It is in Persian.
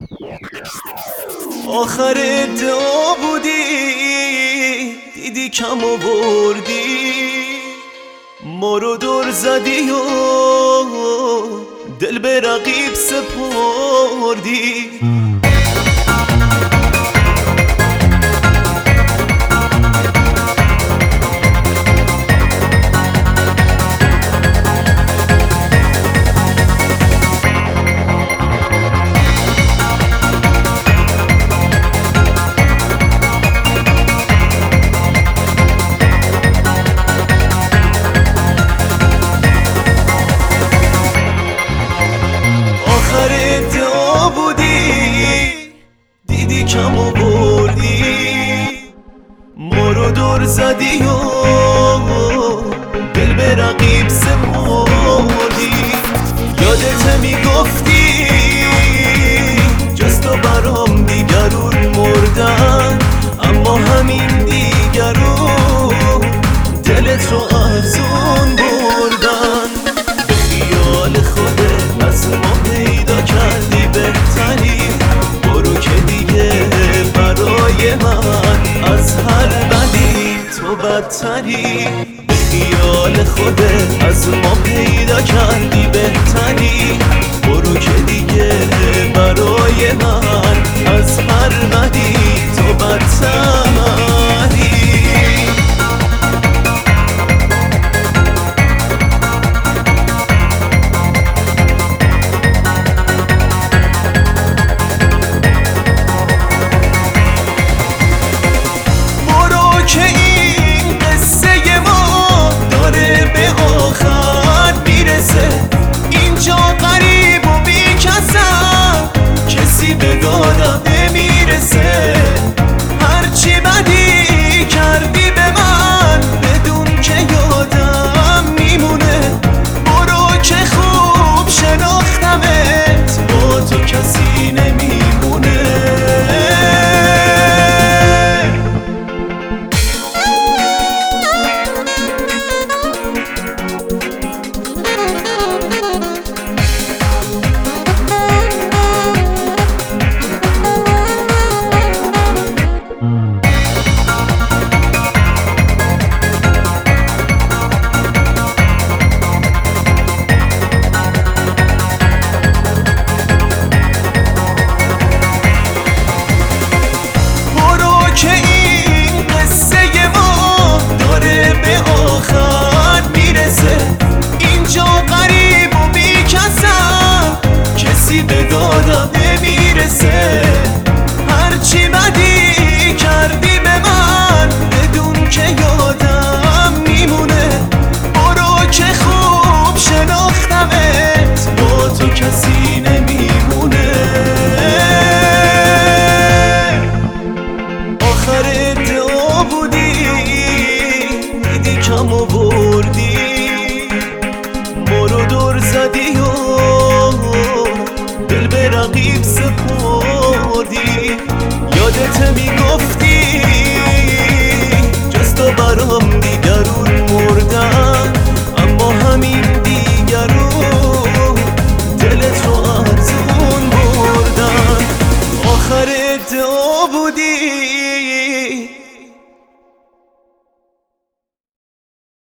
آخر ادعا بودی دیدی کم آوردی، ما رو دور زدی و دل به رقیب سپردی. آخر ادعا بودی دیدی کم آوردی، ما رو دور زدی و دل به رقیب سپردی. یادت میگفتی جز تو برام دیگرون مردن، اما همین دیگرون دلت رو افزون بردن. به خیال خودت از ما پیدا کردی بهتری، برو که دیگه برای من از هر بدی تو بدتری. به خیال خودت از ما پیدا کردی بهتری، برو که دیگه برای من از هر بدی تو بدتری. که این قصه ما داره به آخر میرسه، اینجا غریب و بی کسم کسی به دادم نمیرسه. هرچی بدی کردی به من بدون که یادم میمونه، برو که خوب شناختمت با تو کسی نمیمونه. که این قصه ما داره به آخر میرسه، اینجا غریب و بی کسم کسی به دادم نمیرسه. هرچی بدی کردی به من بدون که یادم میمونه، برو که خوب شناختمت با تو کسی نمیمونه. آخر ادعا بودی دیدی کم آوردی، ما رو دور زدی و دل به رقیب سپردی.